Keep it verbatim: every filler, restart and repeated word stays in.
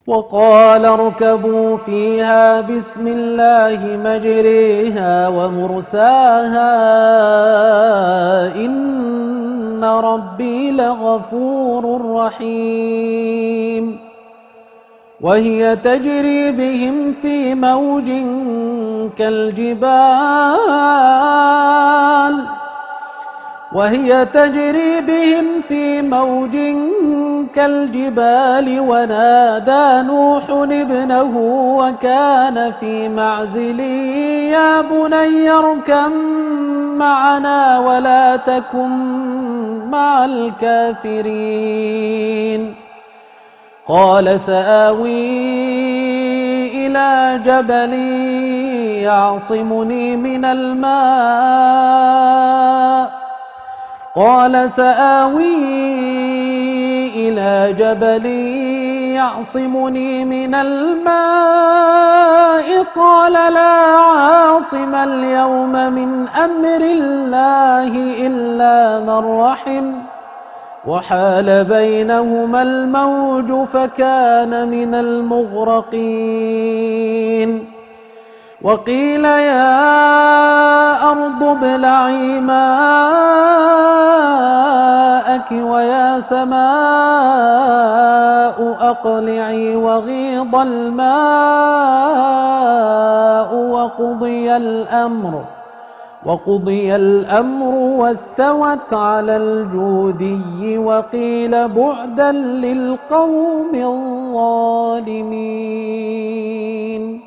وقال اركبوا فيها بسم الله مجريها ومرساها إن ربي لغفور رحيم وهي تجري بهم في موج كالجبال وهي تجري بهم في موج كالجبال ونادى نوح ابنه وكان في معزل يا بني اركب معنا ولا تكن مع الكافرين قال سآوي إلى جبل يعصمني من الماء قال سآوي إلى جبل يعصمني من الماء قال لا عاصم اليوم من أمر الله إلا من رحم وحال بينهما الموج فكان من المغرقين وقيل يا أرض ابلعي ماءك ويا سماء أقلعي وغيض الماء وقضي الأمر وقضي الأمر واستوت على الجودي وقيل بعدا للقوم الظالمين.